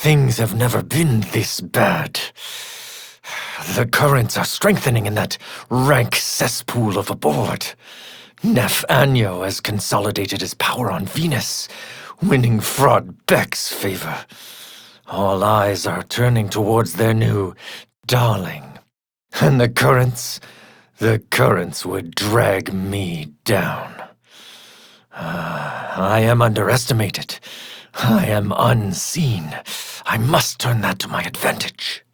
Things have never been this bad. The currents are strengthening in that rank cesspool of a board. Nef Anyo has consolidated his power on Venus, winning Fraud Beck's favor. All eyes are turning towards their new darling. And the currents would drag me down. I am underestimated. I am unseen. I must turn that to my advantage.